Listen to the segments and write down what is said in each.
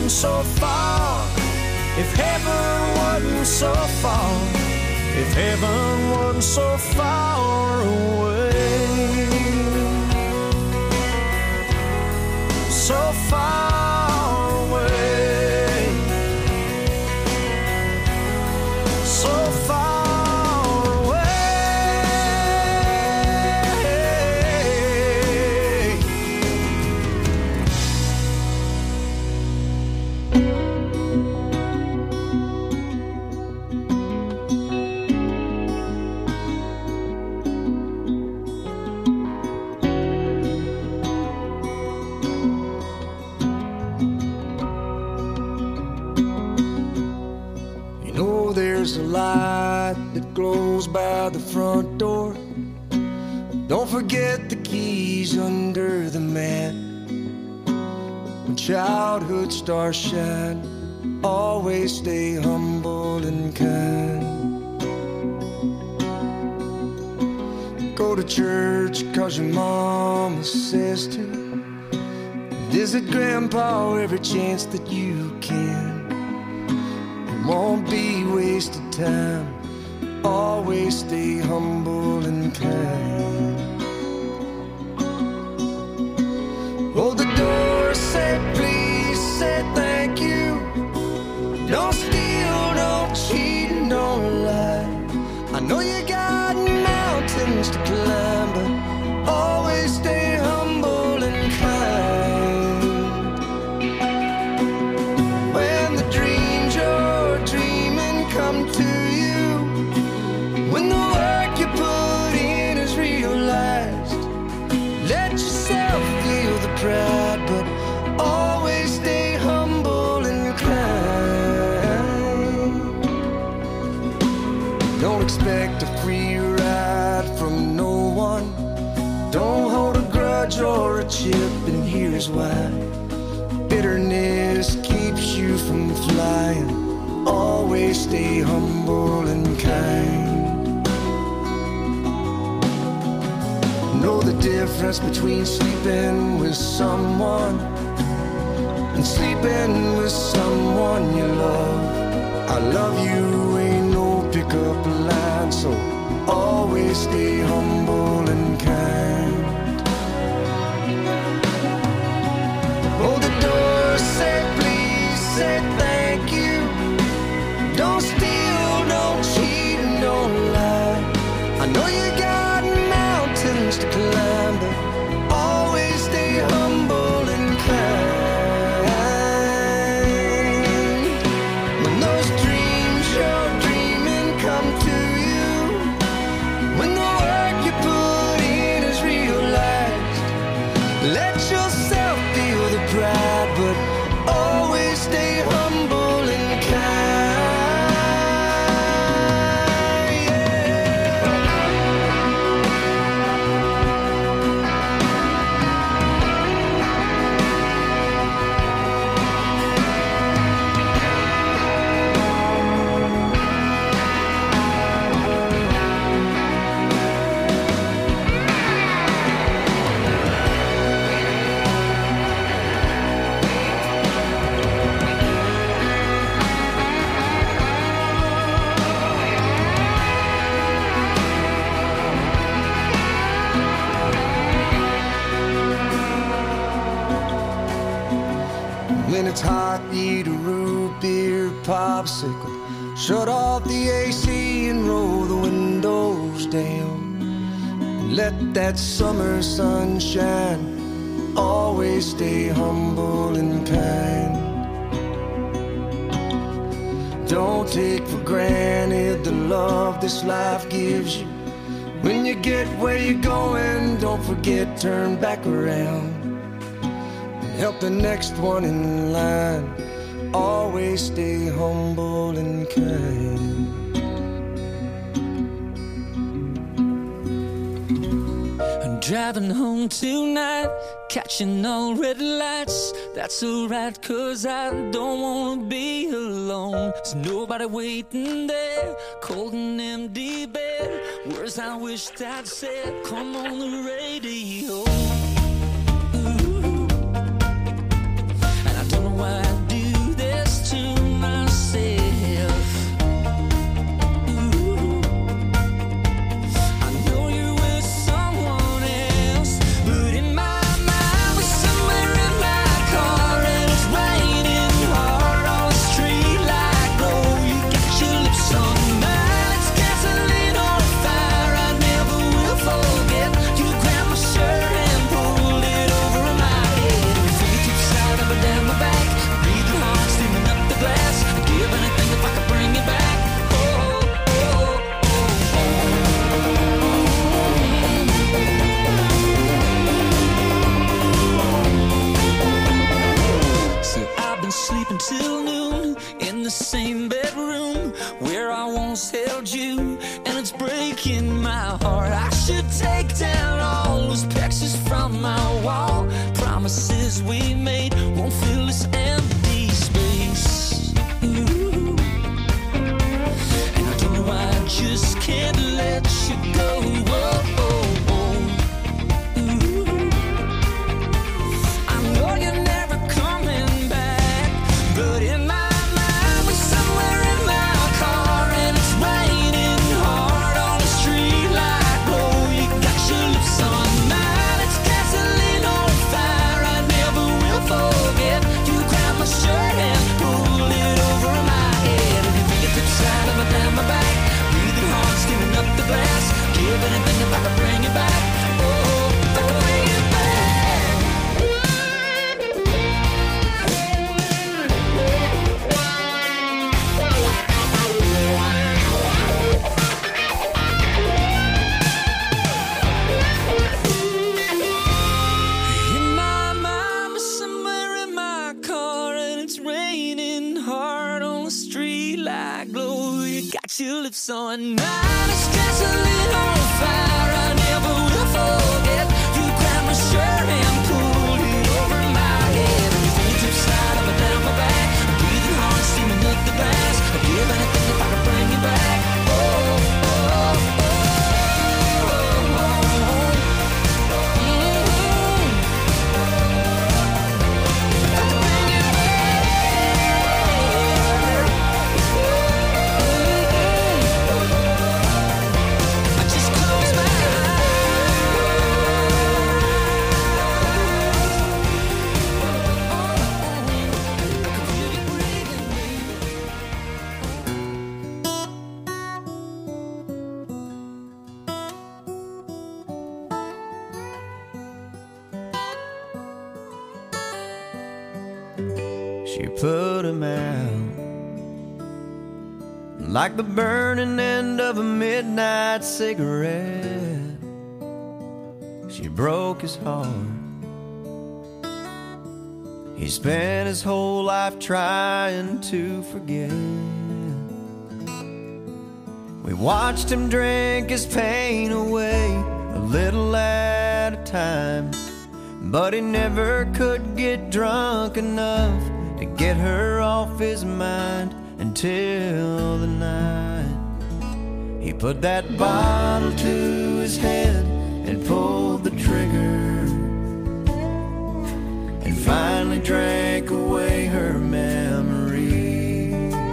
wasn't so far, if heaven wasn't so far, if heaven wasn't so far away, so far away, so far. There's a light that glows by the front door. Don't forget the keys under the mat. When childhood stars shine, always stay humble and kind. Go to church 'cause your mama says to. Visit grandpa every chance that you can. Won't be wasted time. Always stay humble and kind. Hold the door, say please, say thank you. Don't steal, don't cheat, and don't lie. I know you got mountains to climb, but always stay humble and kind. When the dreams you're dreaming come to you, when the work you put in is realized, let yourself feel the pride, but always stay humble and kind. Don't expect a free ride from no one. Don't hold a grudge or a chip, and here's why. Bitterness keeps you from flying. Always stay humble and kind. Know the difference between sleeping with someone and sleeping with someone you love. I love you ain't no pickup line, so always stay humble and kind. Hold the door, say please, say thank you. Don't steal, don't cheat, and don't lie. I know you got mountains to climb, but always stay humble and kind. When those dreams you're dreaming come to you, when the work you put in is realized, let yourself feel the pride, but always stay humble and kind. When it's hot, eat a root beer popsicle. Shut off the AC and roll the windows down. And let that summer sun shine. Always stay humble and kind. Don't take for granted the love this life gives you. When you get where you're going, don't forget, turn back around. Help the next one in line. Always stay humble and kind. I'm driving home tonight, catching all red lights. That's alright, 'cause I don't wanna be alone. There's nobody waiting there, cold and empty bed. Words I wished I'd said, come on the radio. Why I do sleeping till noon in the same bedroom where I once held you, and it's breaking my heart. I should take down all those pictures from my wall. Promises we made won't fill this empty space. Ooh. And I don't know why I just can't let you go. Whoa. Anything if I could bring it back. Oh, if I could bring it back. In my mind, somewhere in my car, and it's raining hard on the street like glow. You got your lips on mine. It's gasoline on fire. I never will forget. You grabbed my shirt and pulled it over my head. And your fingertips slide up and down my back. I'm breathing hard, steaming up the glass. I'd give anything if I could bring you back. Oh, oh, oh, oh, If I could bring you back. I just close my She put him out like the burning end of a midnight cigarette. She broke his heart. He spent his whole life trying to forget. We watched him drink his pain away, a little at a time, but he never could get drunk enough to get her off his mind until the night he put that bottle to his head and pulled the trigger, and finally drank away her memory.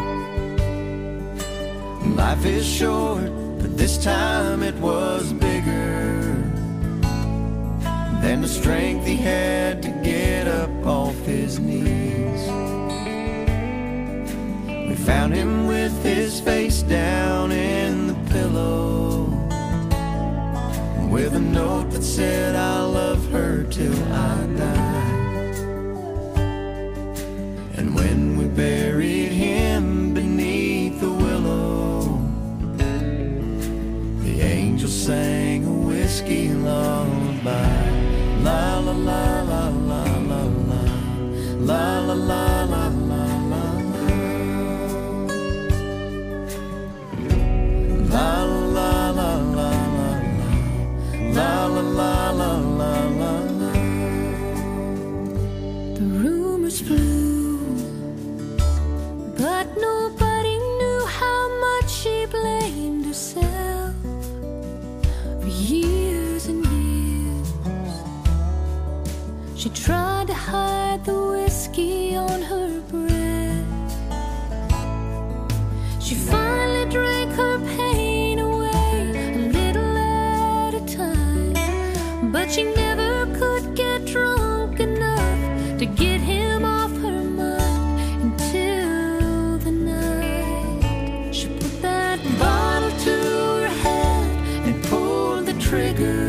Life is short, but this time it was bigger than the strength he had to get up off his knees. We found him with his face down in the pillow, with a note that said, "I love her till I die." And when we buried him beneath the willow, the angel sang a whiskey lullaby. La la la la la la la, la la la la la la, la la la la la, la la la la la la. The rumors flew, but nobody knew how much she blamed herself for years and years. She tried to hide the whiskey on her breath. She finally drank her pain away, a little at a time, but she never could get drunk enough to get him off her mind until the night she put that bottle to her head and pulled the trigger,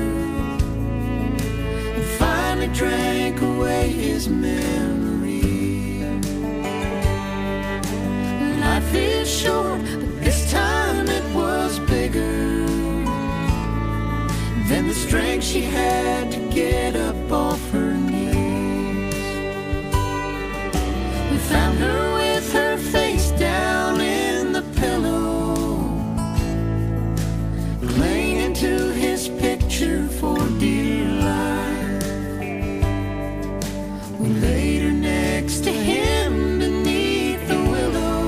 and finally drank away his memory. Life is short, but this time it was bigger than the strength she had to get up off her knees. We found her with her face down in the pillow, clinging to his picture for dear life. We laid her next to him beneath the willow,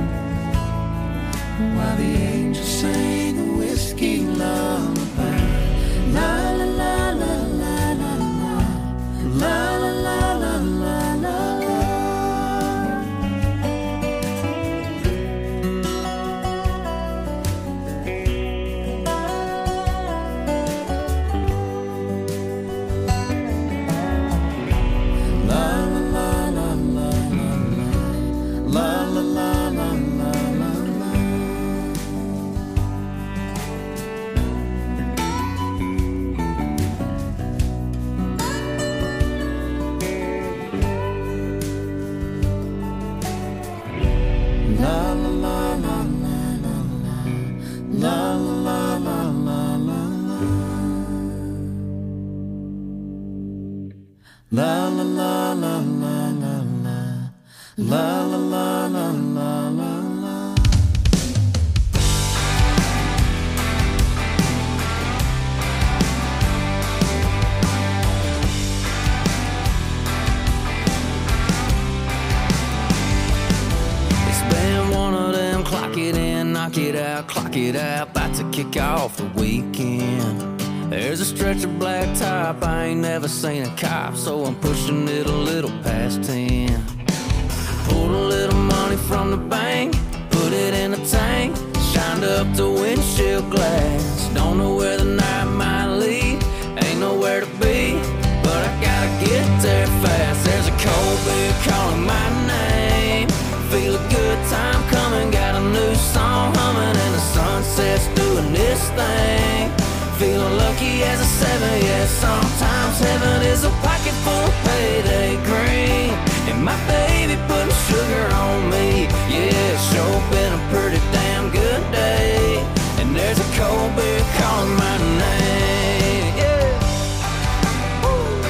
while the angels sang a whiskey lullaby. La la la la la la la, la la la la la la la. La la la la la la la, la la la la la la la. It's been one of them clock it in, knock it out, clock it out, about to kick off the weekend. There's a stretch of black top, I ain't never seen a cop, so I'm pushing it a little past 10. Pulled a little money from the bank, put it in a tank, shined up the windshield glass. Don't know where the night might lead, ain't nowhere to be, but I gotta get there fast. There's a cold beer calling my name, feel a good time coming, got a new song humming, and the sunset's doing this thing. Feeling lucky as a 7, yeah. Sometimes heaven is a pocket full of payday green, and my baby putting sugar on me. Yeah, it's sure been a pretty damn good day, and there's a cold beer calling my name. Yeah. Woo.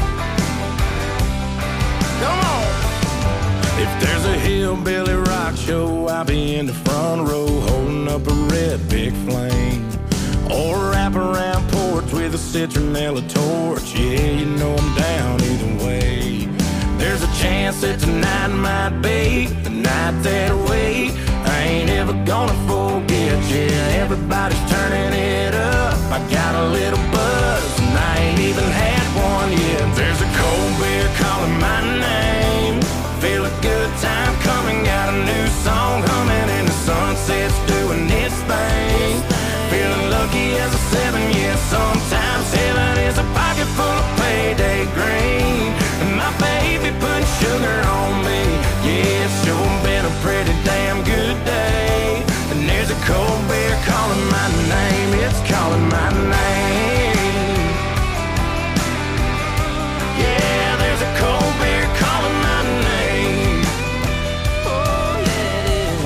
Come on. If there's a hillbilly rock show, I'll be in the front row holding up a red big flame. Or wrap around porch with a citronella torch. Yeah, you know I'm down either way. There's a chance that tonight might be the night that I wait. I ain't ever gonna forget. Yeah, everybody's turning it up. I got a little buzz and I ain't even had one yet. There's a cold beer calling my name, feel a good time coming, got a new song humming, and the sunset's doing its thing. Feeling lucky as a 7, yeah. Sometimes heaven is a pocket full of payday green, and my baby putting sugar on me. Yeah, it's sure been a pretty damn good day, and there's a cold beer calling my name. It's calling my name. Yeah, there's a cold beer calling my name. Oh, yeah, it is.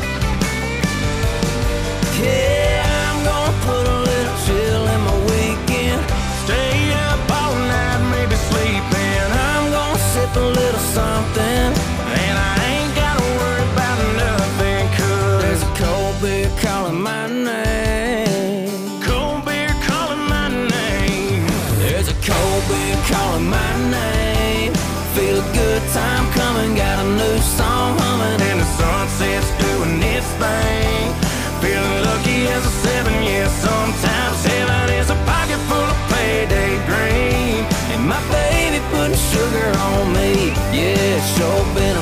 Yeah. Put a little chill in my weekend, Stay up all night, maybe sleeping. I'm gonna sip a little something, And I ain't gotta worry about nothing, 'cause there's a cold beer calling my name. cold beer calling my name. There's a cold beer calling my name, feel a good time coming, got a new song humming, And the sunset's doing its thing. Feeling lucky as a 7, yeah. Sometimes heaven is a pocket full of payday green, and my baby putting sugar on me. Yeah, it's sure been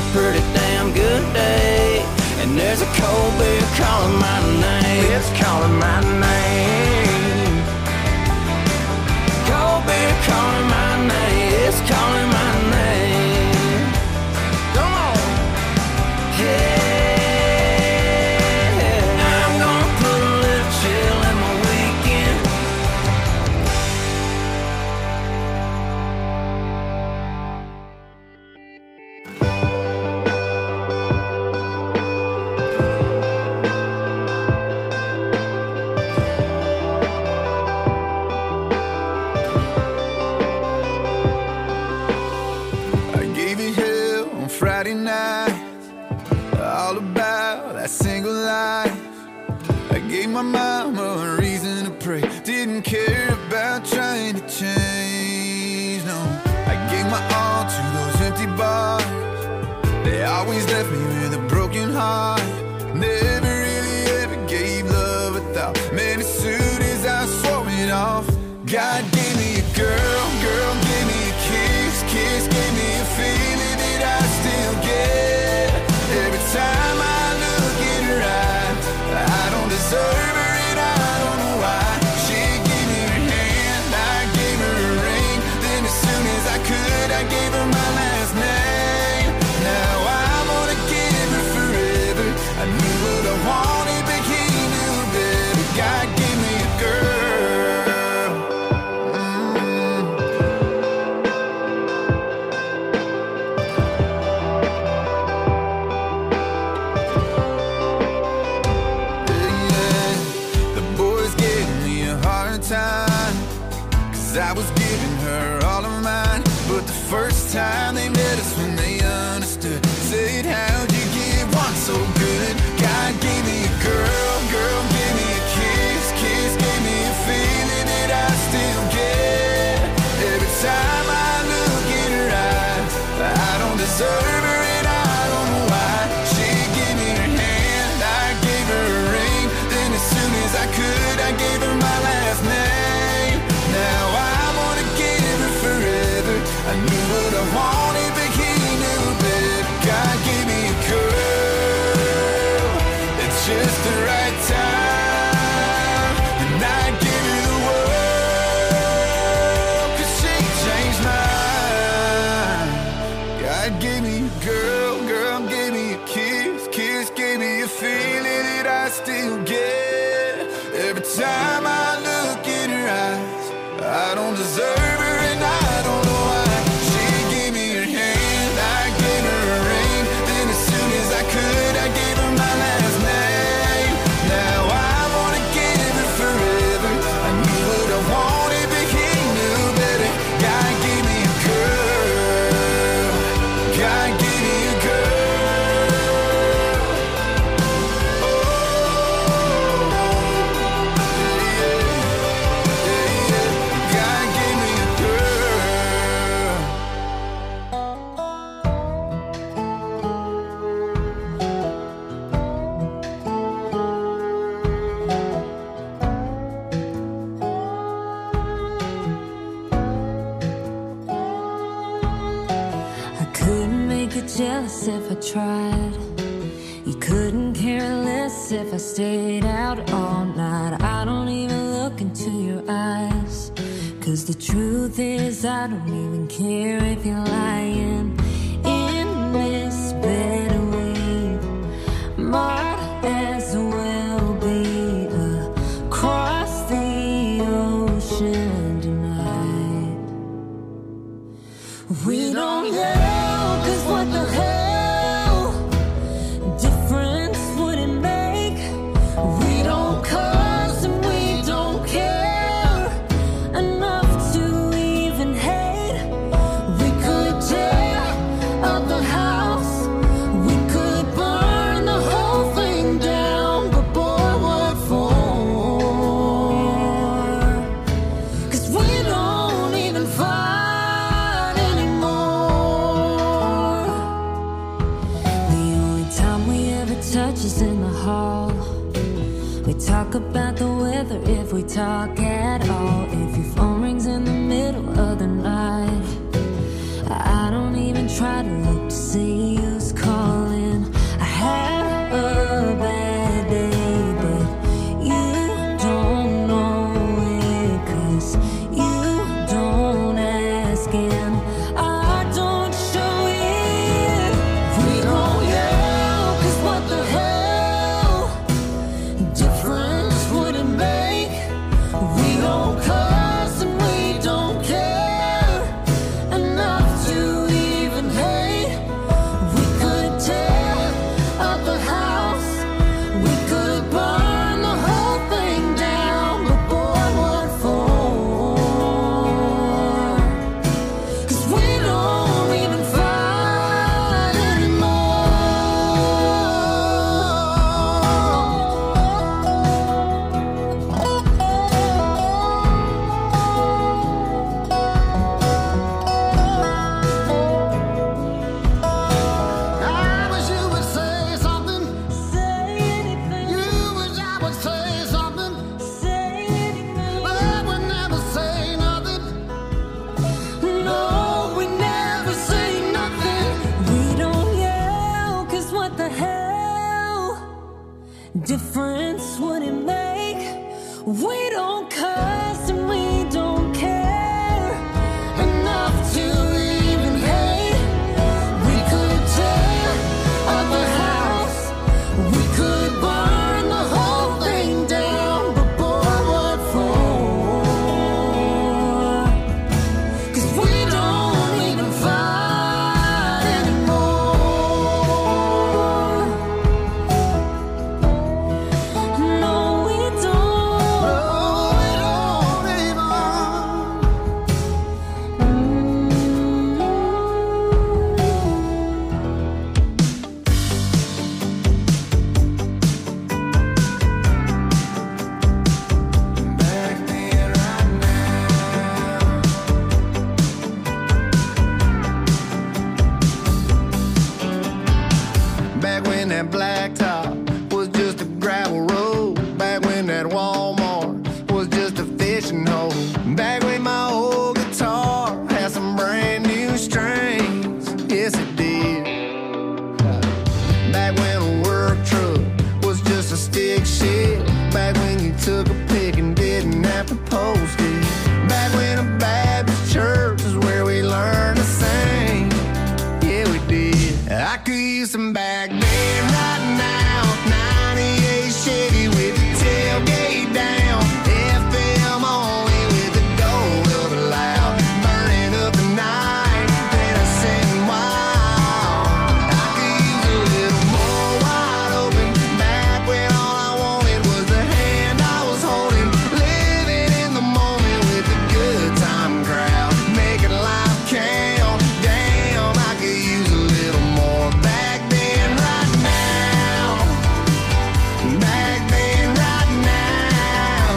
Friday night, all about that single life. I gave my mama a reason to pray. Didn't care about trying to change, no. I gave my all to those empty bars. They always left me with a broken heart. Never really ever gave love a thought. Man, as soon as I swore it off, God gave me a girl, girl gave me a kiss, kiss gave me a feeling that I still get. Every time I look in her eyes, I don't deserve her and I don't know why. She gave me her hand, I gave her a ring. Then as soon as I could, I gave her my last name. Now I wanna give her forever. I knew what I wanted, but he knew better. God gave me a girl. Time, 'cause I was giving her all of mine. But the first time they met us when they understood, said, how'd you give one so good? God gave me a girl, girl gave me a kiss, kiss gave me a feeling that I still get. Every time I look in her eyes, I don't deserve her and I don't know why. She gave me her hand, I gave her a ring. Then as soon as I could, I gave her my last name. Now I wanna give her forever. I knew what I wanted, but he knew better. God gave me a girl, it's just the right time. And I give her the world, 'cause she changed mine. God gave me a girl, girl gave me a kiss, kiss gave me a feeling that I still get. Every time I look in her eyes, I don't deserve her and I don't know why. She gave me her hand, I gave her a ring. Then as soon as I could, I gave her my last name. Now I wanna give her forever. I knew what I wanted, but he knew better. God gave me a girl, God gave me a girl. Jealous if I tried. You couldn't care less if I stayed out all night. I don't even look into your eyes, 'cause the truth is I don't even care if you're lying. In this bed we might as well be across the ocean tonight. We don't know, 'cause what the hell difference would it make? We don't cuss and we don't care enough to even hate. We could tear up the house, we could burn the whole thing down, but boy, what for? 'Cause we don't even fight anymore. The only time we ever touch is in the hall. We talk about the weather if we talk at all. If your phone rings in the middle of the night, I don't even try to look to see who's calling. I had a bad day, but you don't know it, 'cause you don't ask and I don't show it. We don't yell, 'cause what the hell difference would it make? We don't cut difference would it make? We don't cuss and we don't care enough to even hate. We could tear up a house, we could burn the whole thing down, but boy, what for? 'Cause we don't even fight anymore. No, we don't. Back then, right now. Back when that blacktop was just a gravel road. Back when that Walmart was just a fishing hole. Back when my old guitar had some brand new strings. Yes, it did. Back when a work truck was just a stick shift. Back when you took a pic and didn't have to post it. Back when a Baptist church is where we learned to sing. Yeah, we did. I could use some back then right now. 98 Chevy with the tailgate down. FM only with the gold of the loud. Burning up the night, innocent and wild. I could use a little more wide open. Back when all I wanted was the hand I was holding. Living in the moment with the good time crowd. Making life count. Damn, I could use a little more back then, right now. Back then, right now.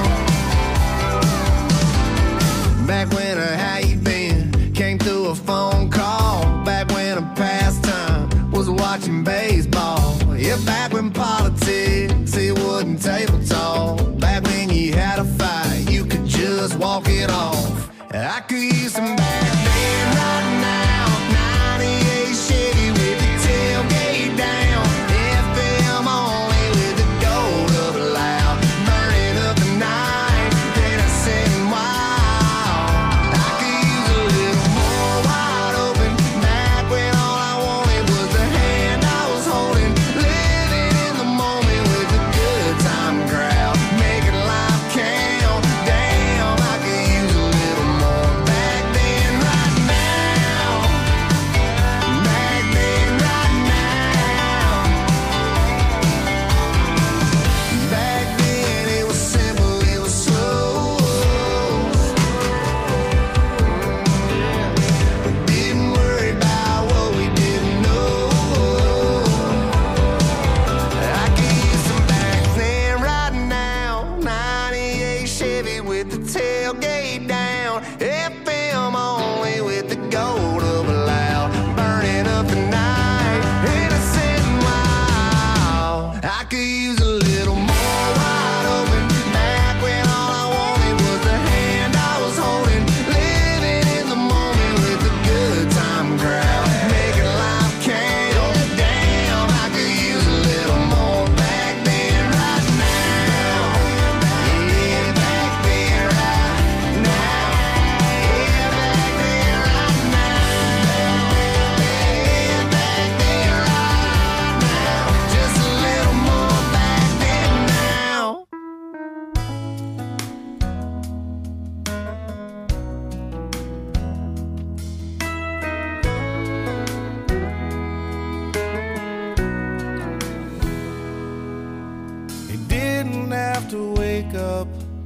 Back when a how you been came through a phone call. Back when a pastime was watching baseball. Yeah, back when politics, it wasn't table talk. Back when you had a fight, you could just walk it off. I could use some back then, right now. 98 Chevy with the tailgate down. FM only with the gold of the loud. Burning up the night, innocent and wild. I could use a little more wide open. Back when all I wanted was the hand I was holding. Living in the moment with the good time crowd. Making life count. Damn, I could use a little more back then, right now. Back then, right now. Back then it was simple, it was slow. We didn't worry about what we didn't know. I could use some back then, right now. 98 Chevy with the tailgate down. FM only with the gold of a loud. Burning up the night, innocent and wild. I could use a little more wide open. Back when all I wanted was the hand I was holding. Living in the moment with the good time crowd. Making life count. Damn, I could use a little more back then, right now. Yeah, back then, right now. Yeah, back then, right now. Yeah, back then, right now. Just a little more back then now. He didn't have to wake up,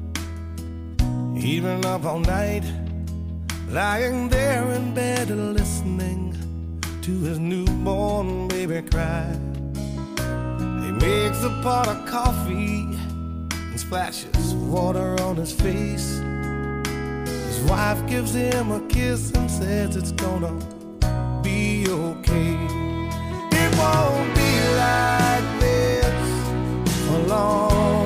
even up all night, lying there in bed and listening to his newborn baby cry. He makes a pot of coffee and splashes water on his face. His wife gives him a kiss and says it's gonna be okay. It won't be like this for long.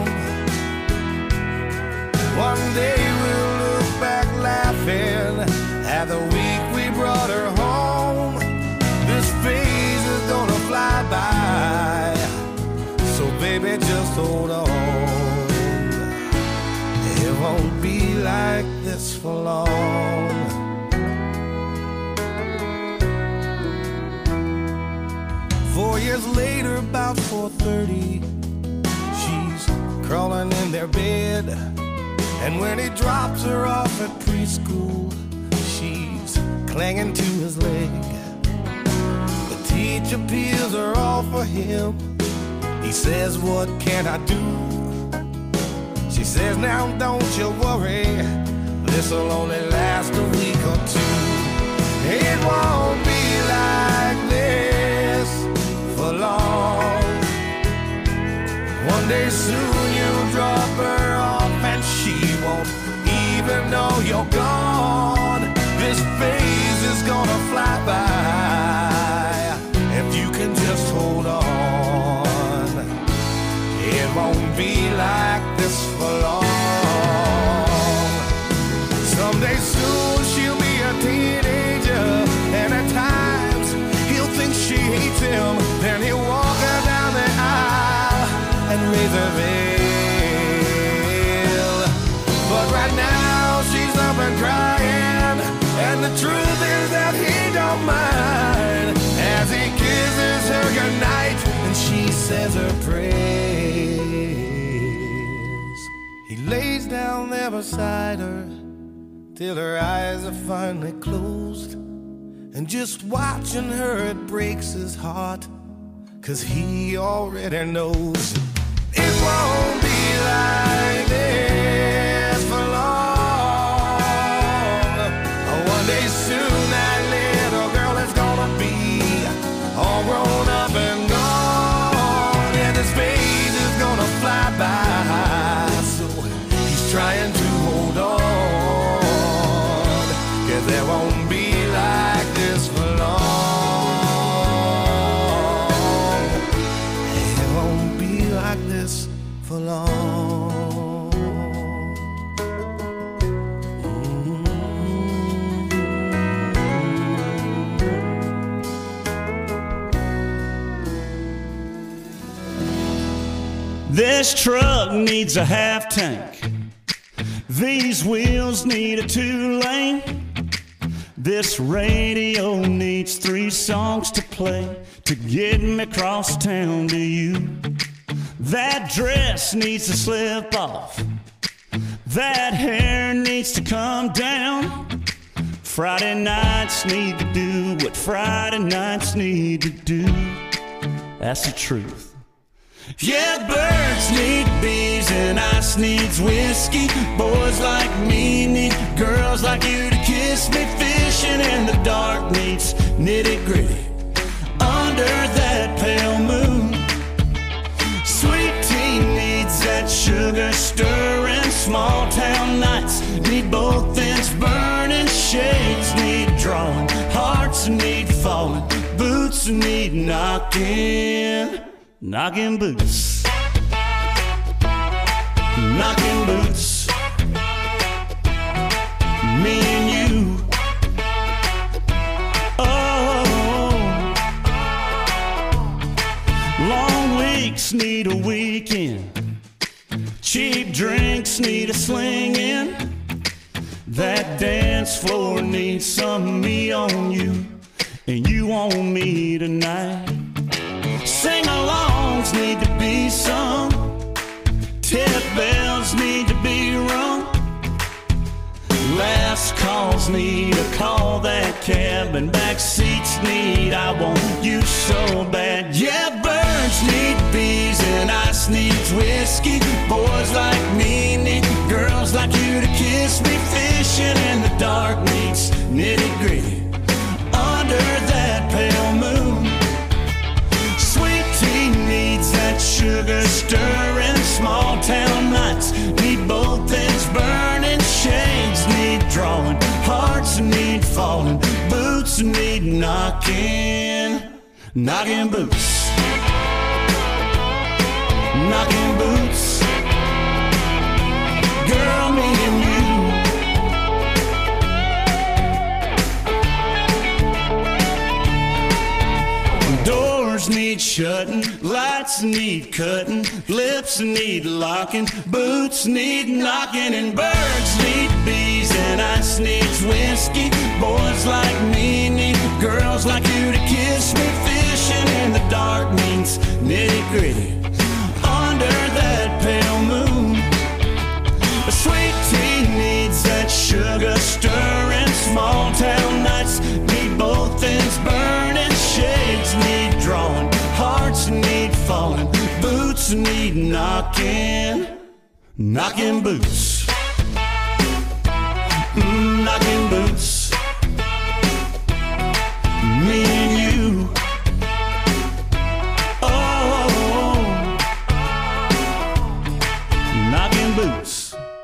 One day we'll look back laughing at the week we brought her home. This phase is gonna fly by, so baby just this for long. 4 years later, about 4:30, she's crawling in their bed. And when he drops her off at preschool, she's clinging to his leg. The teacher peels her off for him. He says, what can I do? She says, now don't you worry, this'll only last a week or two. It won't be like this for long. One day soon you'll drop her off and she won't even know you're gone. This phase is gonna fly by if you can just hold on. It won't be like this for long. Someday soon she'll be a teenager, and at times he'll think she hates him. Then he'll walk her down the aisle and raise her veil. But right now she's up and crying, and the truth is that he don't mind as he kisses her goodnight and she says her prayers. He lays down there beside her till her eyes are finally closed, and just watching her it breaks his heart, 'cause he already knows it won't be like this for long. One day soon that little girl is gonna be all grown up and gone, and this phase is gonna fly by. So he's trying to hold on, 'cause there won't be like this for long. It won't be like this for long. This truck needs a half tank. These wheels need a 2-lane. This radio needs 3 songs to play to get me across town to you. That dress needs to slip off. That hair needs to come down. Friday nights need to do what Friday nights need to do. That's the truth. Yeah, birds need bees and ice needs whiskey. Boys like me need girls like you to kiss me. Fishing in the dark needs nitty-gritty under that pale moon. Sweet tea needs that sugar stirring. Small town nights need both ends burning. Shades need drawing, hearts need falling, boots need knocking. Knocking boots, knocking boots, me and you. Oh, long weeks need a weekend. Cheap drinks need a sling-in. That dance floor needs some me on you, and you on me tonight. Sing-alongs need to be sung. Tip bells need to be rung. Last calls need a call that cab, and back seats need I want you so bad. Yeah, birds need bees and ice needs whiskey. Boys like me need girls like you to kiss me. Fishing in the dark needs nitty-gritty under that pale moon. Sweet tea needs that sugar stirring. Small town nights need both ends burning. Shades need drawing, hearts need falling, boots need knocking. Knocking boots, knocking boots. Girl, me and you. Doors Doors need shutting, lights need cutting, lips need locking, boots need knocking, and birds need bees, and ice needs whiskey. Boys like me need girls like you to kiss me. Fishing in the dark means nitty-gritty under that pale moon. A sweet tea needs that sugar stirring. Small town nights need both ends burning. Shades need drawing, hearts need falling, boots need knocking, knocking boots, knocking boots. Me and you. Oh, knocking boots.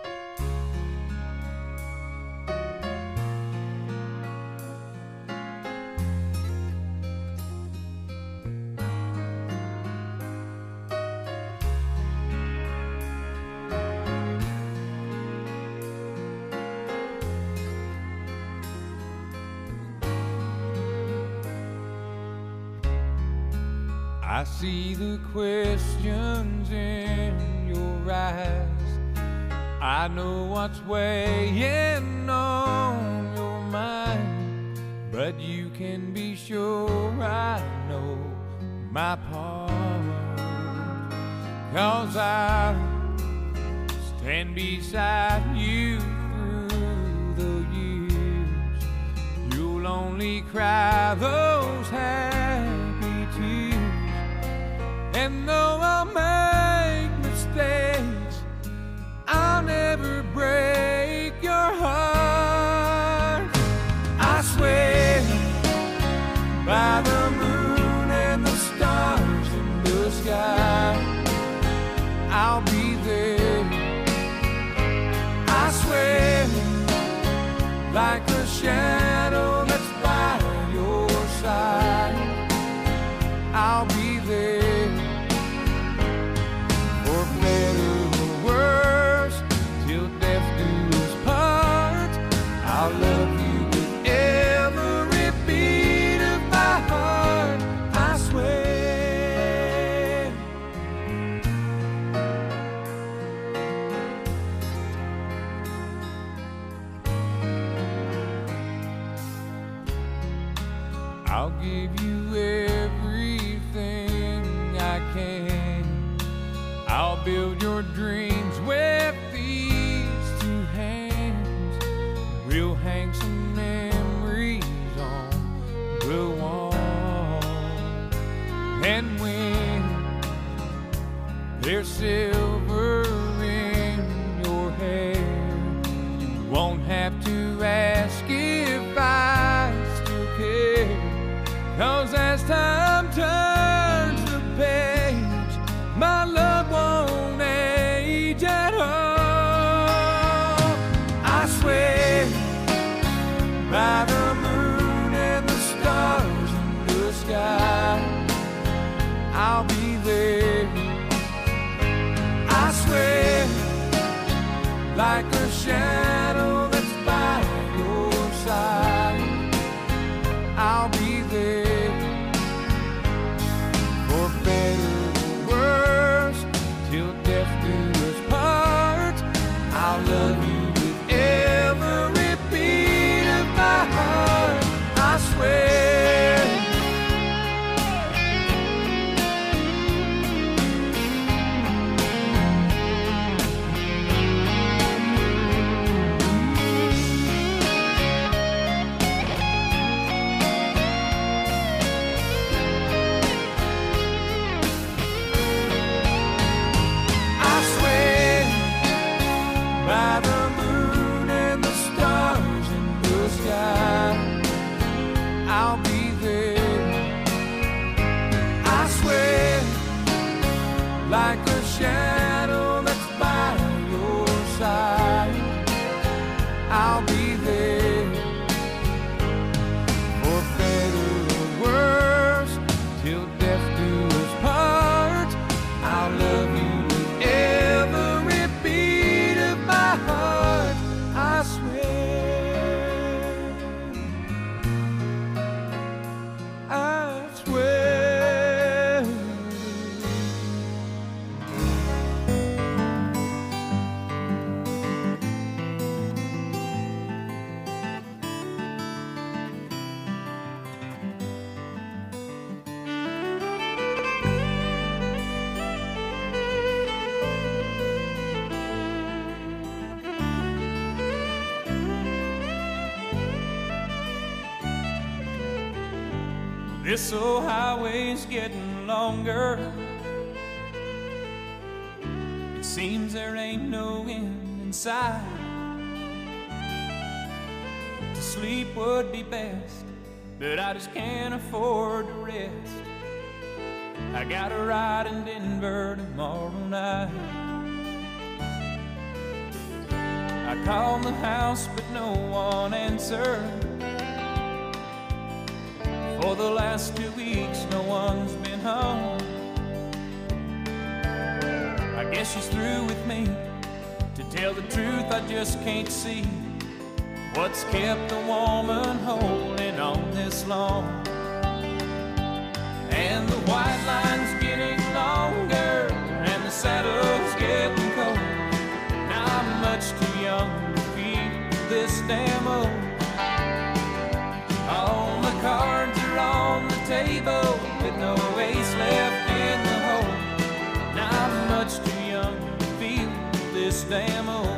I see the questions in your eyes. I know what's weighing on your mind, but you can be sure I know my part. 'Cause I stand beside you through the years. You'll only cry those happy tears. And though I'll make mistakes, I'll never break your heart. I swear by the moon and the stars in the sky, I'll be there. I swear like a shadow that's by your side, I'll be there. For better or worse, till death do us part, I'll love you with every beat of my heart. I swear. I'll give you everything I can. I'll build your dreams with these two hands. We'll hang some memories on the wall. And when there's silver in your hair, you won't have to ask if I still care. 'Cause as time turns the page, my love won't age at all. I swear by the moon and the stars in the sky, I'll be there. I swear like a shadow that's by your side, I'll be there. For better or worse, till death do us part, I'll love you with every beat of my heart. I swear. This old highway's getting longer. It seems there ain't no end in sight. To sleep would be best, but I just can't afford to rest. I got a ride in Denver tomorrow night. I called the house, but no one answered. For the last 2 weeks, no one's been home. I guess she's through with me. To tell the truth, I just can't see what's kept a woman holding on this long. And the white line's getting longer, and the saddle's getting cold. Now I'm much too young to feel this damn old. All the cards are on the table with no ace left in the hole. Now I'm much too young to feel this damn old.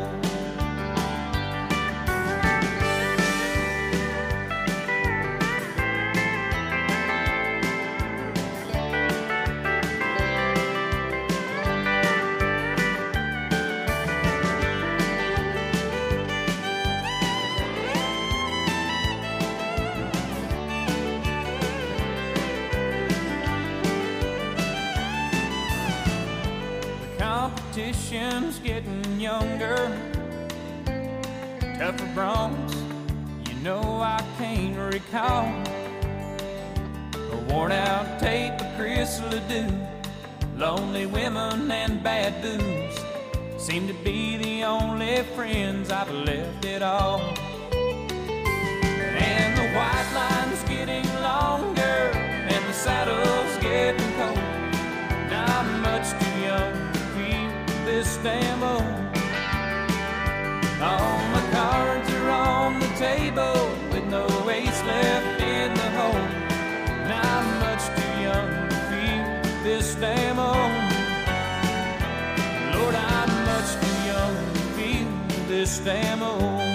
Competition's getting younger, tougher broncs, you know I can't recall. A worn out tape of Chris Ledoux, lonely women and bad booze seem to be the only friends I've left at all. And the white line's getting longer, and the saddle's getting cold. Now I'm much too young this damn old. All my cards are on the table with no ace left in the hole. Now I'm much too young to feel this damn old. Lord, I'm much too young to feel this damn old.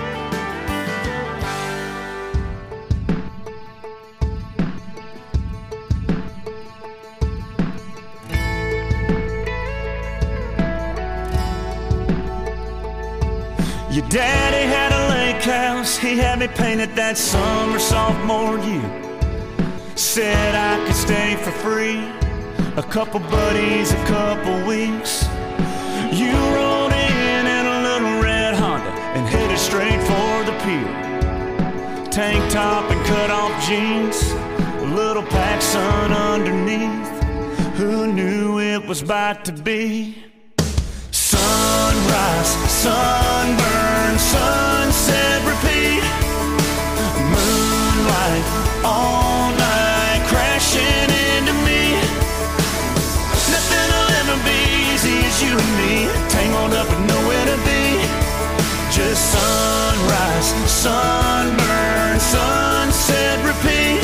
Your daddy had a lake house, he had me painted that summer sophomore year. Said I could stay for free, a couple buddies, a couple weeks. You rolled in a little red Honda and headed straight for the pier. Tank top and cut off jeans, a little PacSun underneath. Who knew it was about to be sunrise, sunburn, sunset, repeat. Moonlight all night crashing into me. Nothing will ever be easy as you and me, tangled up with nowhere to be. Just sunrise, sunburn, sunset, repeat.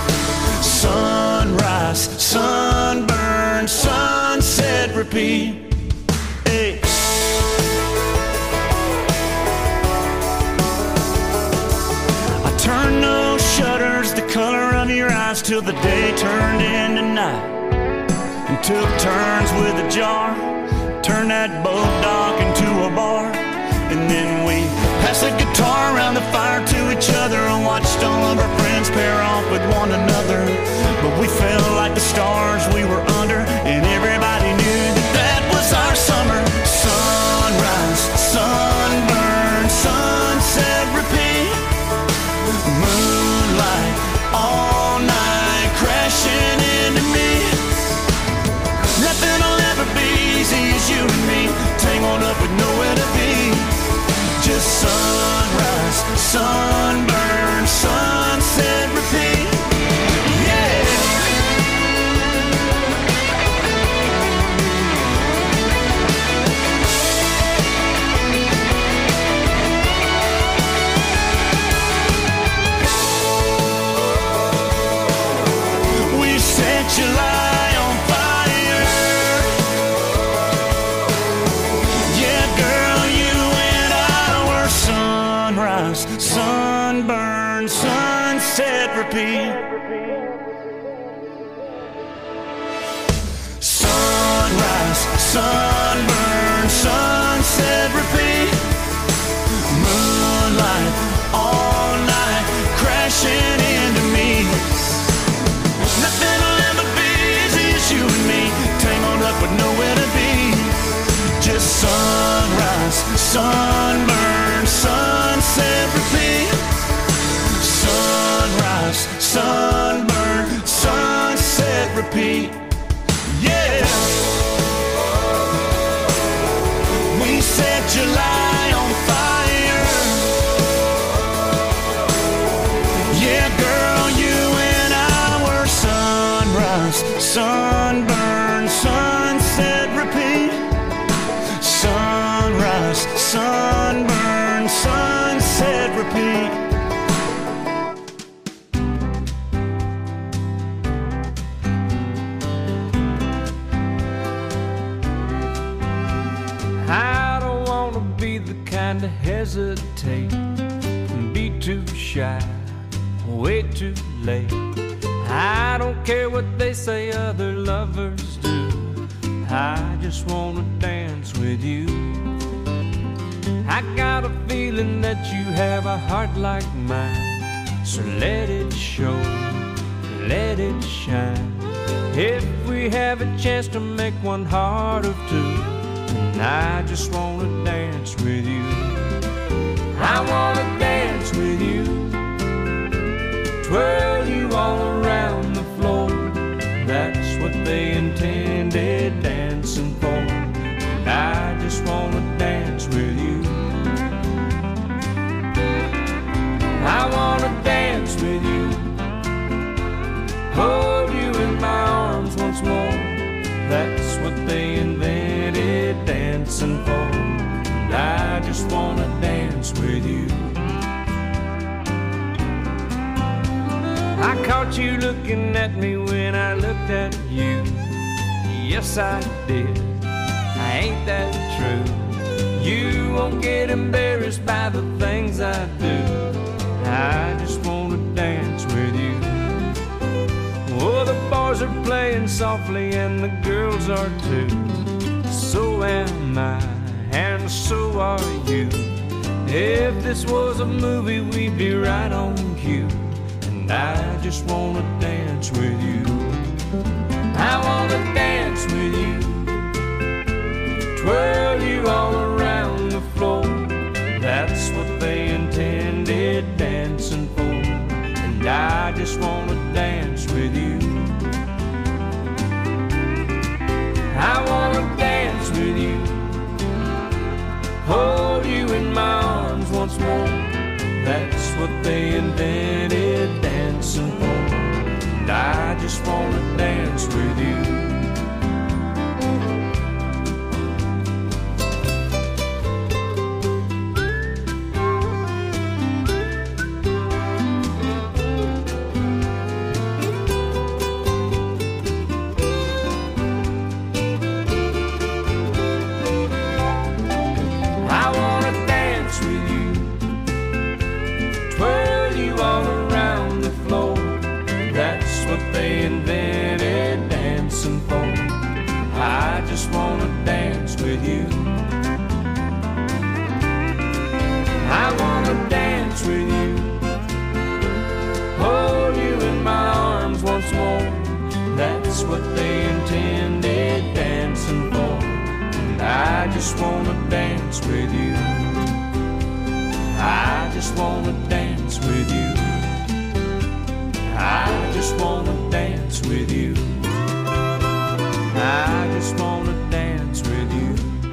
Sunrise, sunburn, sunset, repeat. Hey. Turn those shutters the color of your eyes till the day turned into night, and took turns with a jar, turned that boat dock into a bar. And then we passed the guitar around the fire to each other and watched all of our friends pair off with one another. But we felt like the stars we were under, and everybody knew that that was our summer. Sunrise, sunburn, sunset, repeat. Moonlight all night crashing into me. Nothing will ever be easy as you and me, tangled up with nowhere to be. Just sunrise, sunburn, sunset, repeat. Yeah. July on fire. Yeah, girl, you and I were sunrise, sunburn, sunset, repeat. sunburn, sunset, repeat. Moonlight all night, crashing into me. Nothing will ever be easy as you and me, tangled up with nowhere to be. Just sunrise, sunburn, sunset, repeat. Sunrise, sunburn, sunset, repeat. Yeah. We set July on fire. Yeah, girl, you and I were sunrise, sunburn, sunset, repeat. Sunrise, sunburn, sunset, repeat. I don't wanna be the kind to hesitate and be too shy, way too late. I don't care what they say other lovers do, I just wanna dance with you. I got a feeling that you have a heart like mine, so let it show, let it shine. If we have a chance to make one heart of two, and I just wanna dance with you. I wanna dance with you, twirl you all around the floor. That's what they intended dancing for, and I just wanna dance with you. I wanna dance with you, hold you in my arms once more. That's what they invented dancing for, and I just wanna dance with you. I caught you looking at me when I looked at you. Yes, I did. Ain't that true? You won't get embarrassed by the things I do. I just wanna dance with you. Oh, the boys are playing softly and the girls are too. So am I, and so are you. If this was a movie, we'd be right on cue. And I just wanna dance with you. I wanna dance with you, twirl you all around the floor. That's what they intended dancing for, and I just wanna dance with you. I wanna dance with you, hold you in my arms once more. That's what they invented dancing for, and I just wanna dance with you. What they intended dancing for, and I just wanna dance with you. I just wanna dance with you. I just wanna dance with you. I just wanna dance with you.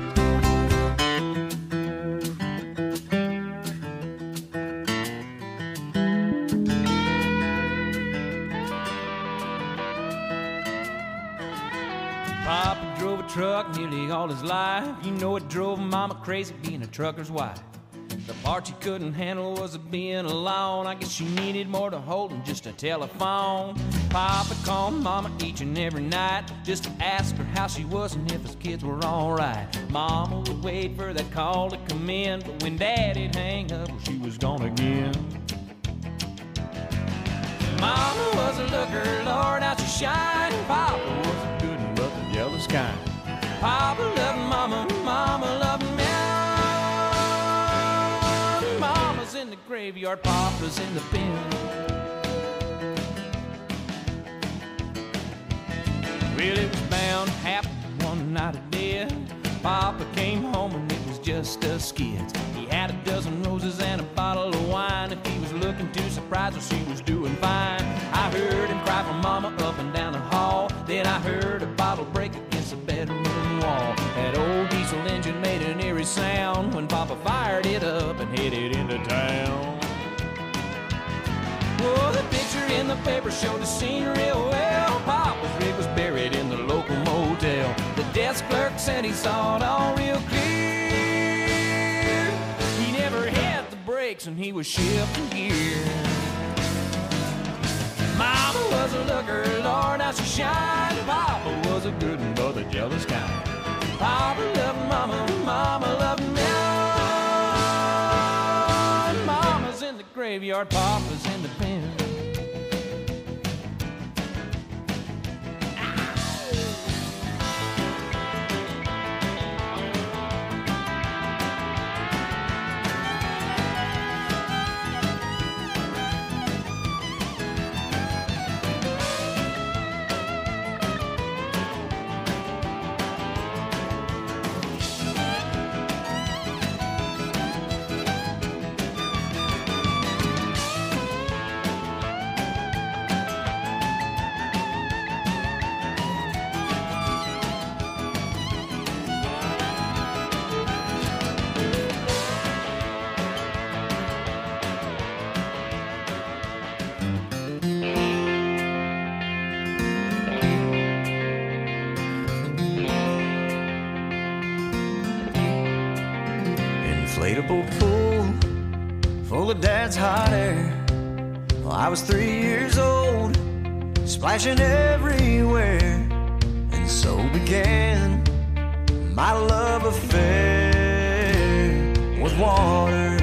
Papa drove a truck nearly all his life. You know it drove Mama crazy being a trucker's wife. The part she couldn't handle was being alone. I guess she needed more to hold than just a telephone. Papa called Mama each and every night just to ask her how she was and if his kids were alright. Mama would wait for that call to come in, but when Daddy'd hang up, well, she was gone again. Mama was a looker, Lord, how she shined. Papa was a good and but the jealous kind. Papa graveyard, Papa's in the pen. Well, it was bound to happen one night of death. Papa came home and it was just us kids. He had a dozen roses and a bottle of wine. If he was looking too surprised, well, she was doing fine. I heard him cry for Mama up and down the hall. Then I heard a bottle break against the bedroom wall. That old diesel engine made an eerie sound when Papa fired it up and headed into town. Well, the picture in the paper showed the scene real well. Papa's rig was buried in the local motel. The desk clerk said he saw it all real clear. He never had the brakes and he was shifting gear. Mama was a looker, Lord, how she shined. Papa was a good one, but the jealous kind. Papa loved Mama, Mama loved me. Mama's in the graveyard, Papa's in the pen. Inflatable pool full of Dad's hot air. Well, I was 3 years old, splashing everywhere, and so began my love affair with water.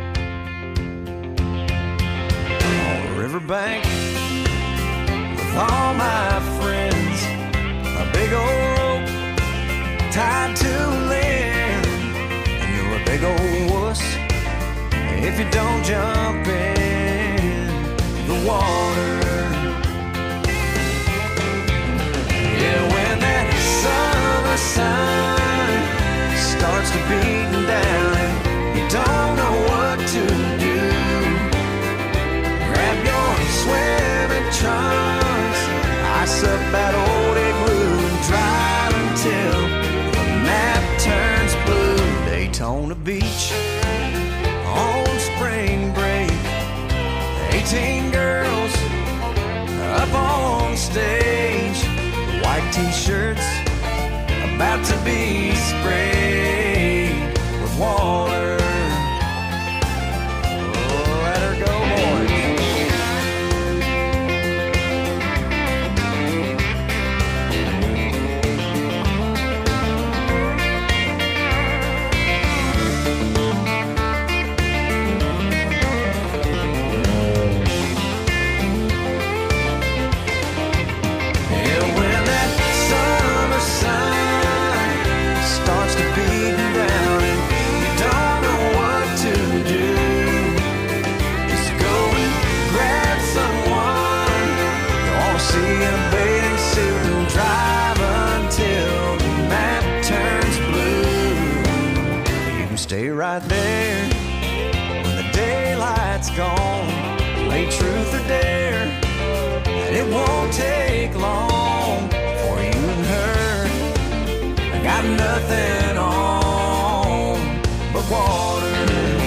On the riverbank with all my friends, a big old rope tied to land. A big old wuss if you don't jump in the water. Yeah, when that summer sun starts to beat down and you don't know what to do, grab your swimming trunks, ice up that old igloo and drive until the map turns blue. Daytona Beach on spring break, 18 girls up on stage, white t-shirts about to be sprayed with water. Oh, let her go, boys. Stay right there when the daylight's gone. Play truth or dare, and it won't take long for you and her. I got nothing on but water.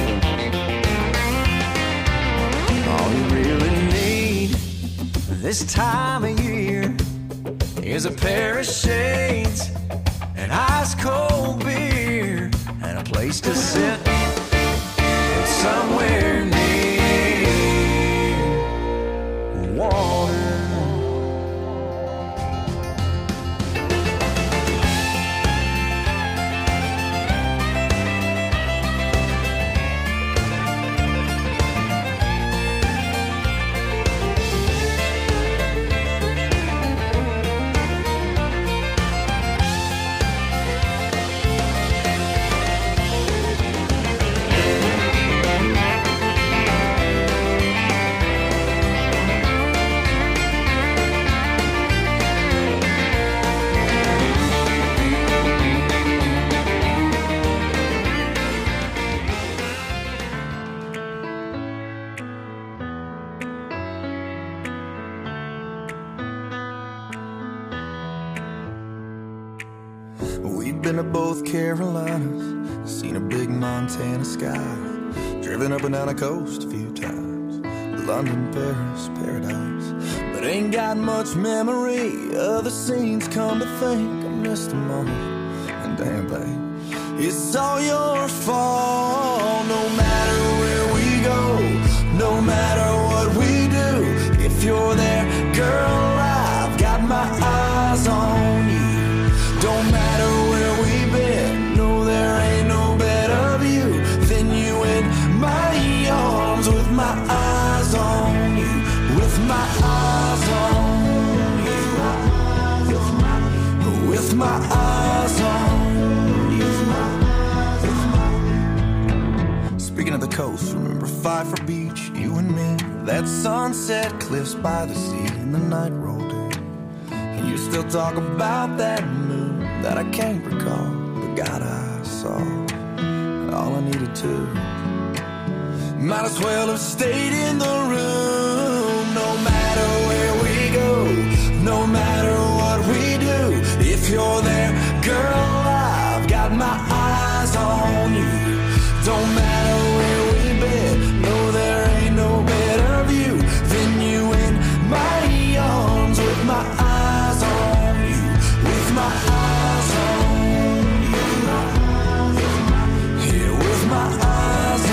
All you really need this time of year is a pair of shades, an ice cold beer, and a place to sit somewhere near water. been to both Carolinas, seen a big Montana sky, driven up and down the coast a few times, London, Paris, paradise. But ain't got much memory of the scenes, come to think I missed them all. And damn, babe, it's all your fault. No matter where we go, no matter what we do, if you're there, girl, I've got my eyes on you. Don't matter where we've been, no, there ain't no better view than you in my arms, with my eyes on you, with my eyes on you, with my eyes on you. Speaking of the coast, remember Pfeiffer Beach, you and me, that sunset cliffs by the sea, and the night rolled in, and you still talk about that moon that I can't recall, but God, I saw all I needed to. Might as well have stayed in the room. No matter where we go, no matter what we do, if you're there, girl, I've got my eyes on you. Don't matter where we've been, no, there ain't no better view than you in my arms, with my eyes on you, with my eyes on you, yeah, with my eyes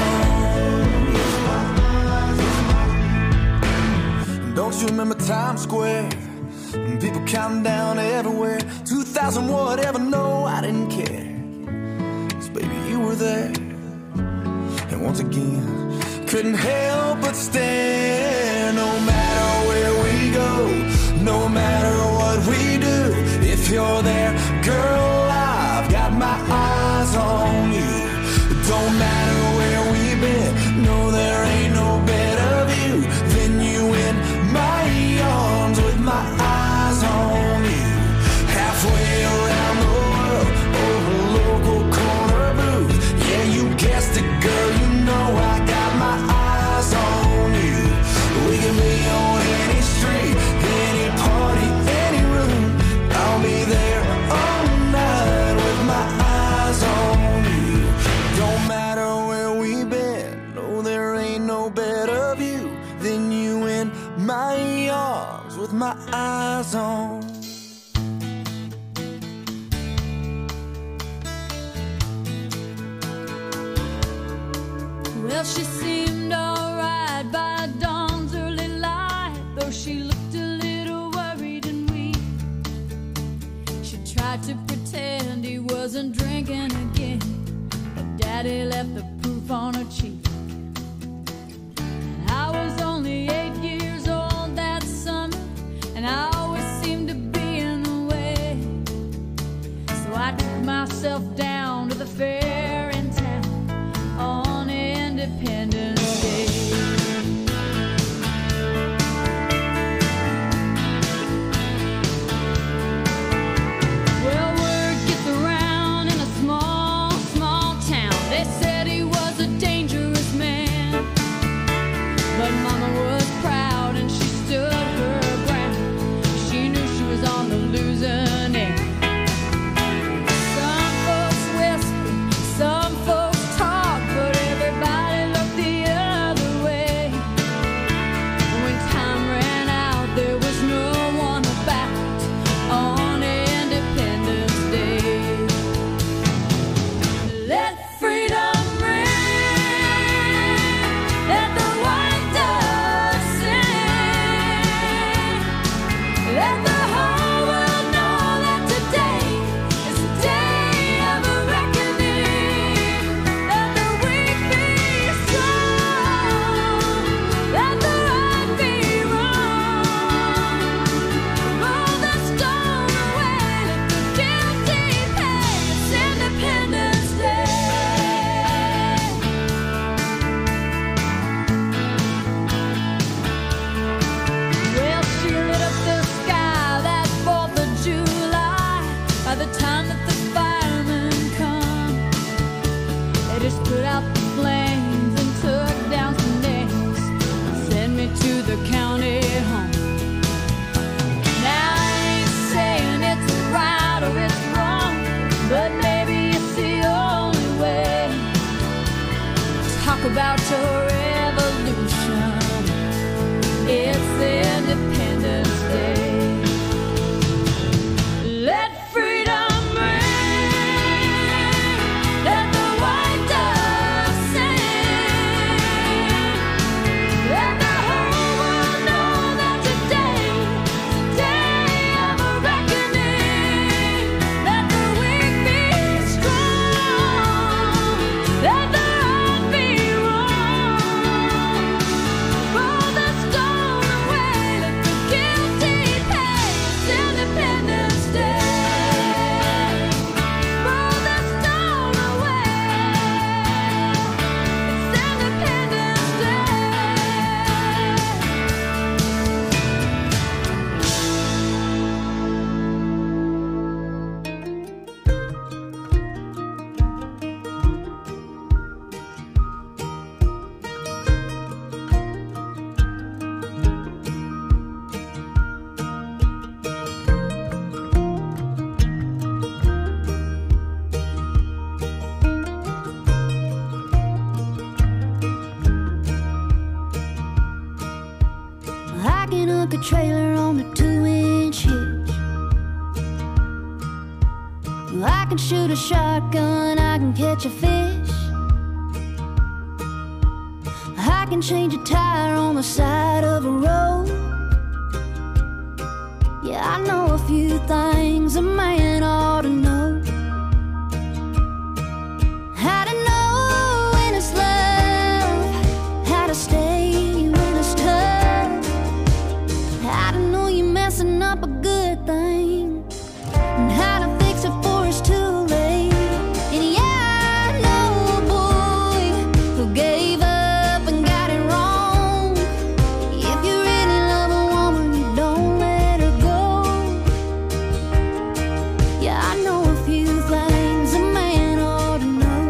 on you. Don't you remember Times Square? People counting down everywhere, 2,000 whatever, no, I didn't care, 'cause baby, you were there. And once again, couldn't help but stare. No matter where we go, no matter what we do, if you're there, girl, I've got my eyes on you. Don't matter where we've been, no, there ain't no better view than you in my arms, with my eyes on you. Halfway around the world, over a local corner booth, yeah, you guessed it, girl, you know I got my eyes on you. We can be on any street, any party, any room, I'll be there all night with my eyes on you. Don't matter where we've been, no, there ain't no better view than you in my arms, with my eyes on. Well, she seemed alright by dawn's early light, though she looked a little worried and weak. She tried to pretend he wasn't drinking again, but Daddy left the proof on her cheek. I was only 8 years old that summer, and I always seemed to be in the way. So I took myself down to the fair in town on Independence Day. Well, word gets around in a small, small town. They said he was a dangerous man, but Mama was proud and she stood her ground. She knew she was on the losing end. Some folks trailer on the 2-inch hitch. I can shoot a shotgun, I can catch a fish. I can change a tire on the side of a road. Yeah, I know a few things a man ought to know. How to know when it's love, how to stay when it's tough, how to know you're messing up a good thing, and how to fix it before it's too late. And yeah, I know a boy who gave up and got it wrong. If you really love a woman, you don't let her go. Yeah, I know a few things a man ought to know.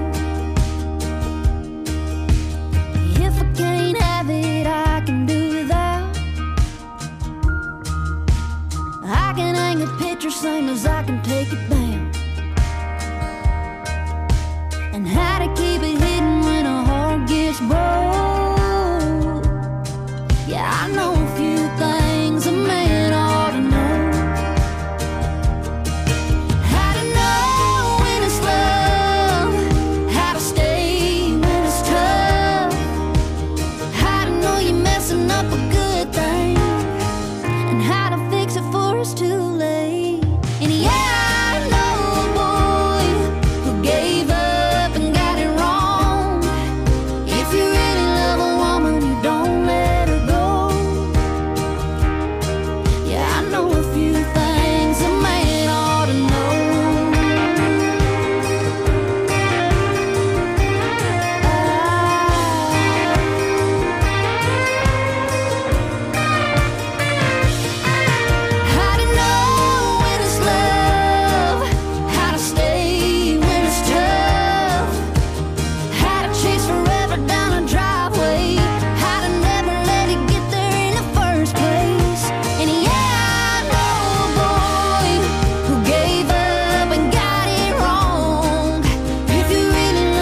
If I can't have it, I can do without. I can hang a picture same as I can take it back.